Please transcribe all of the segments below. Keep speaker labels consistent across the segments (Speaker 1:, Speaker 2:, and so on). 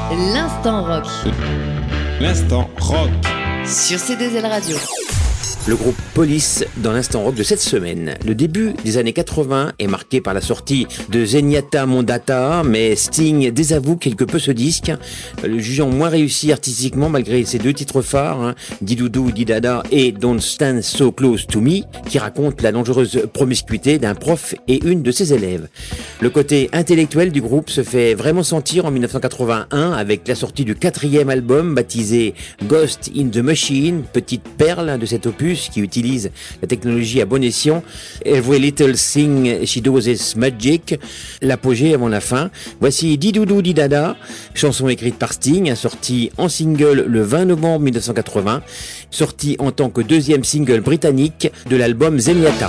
Speaker 1: L'instant rock.
Speaker 2: L'instant rock.
Speaker 1: Sur C2L Radio.
Speaker 3: Le groupe Police dans l'instant rock de cette semaine. Le début des années 80 est marqué par la sortie de Zenyatta Mondata, mais Sting désavoue quelque peu ce disque, le jugeant moins réussi artistiquement malgré ses deux titres phares, Didoudou Didada et Don't Stand So Close To Me, qui racontent la dangereuse promiscuité d'un prof et une de ses élèves. Le côté intellectuel du groupe se fait vraiment sentir en 1981 avec la sortie du 4e album baptisé Ghost in the Machine, petite perle de cet opus qui utilise la technologie à bon escient. Every Little Thing She Does Is Magic, l'apogée avant la fin. Voici Didoudou Didada, chanson écrite par Sting, sortie en single le 20 novembre 1980, sortie en tant que deuxième single britannique de l'album Zenyatta.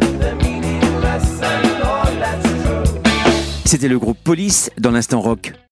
Speaker 3: C'était le groupe Police dans l'instant rock.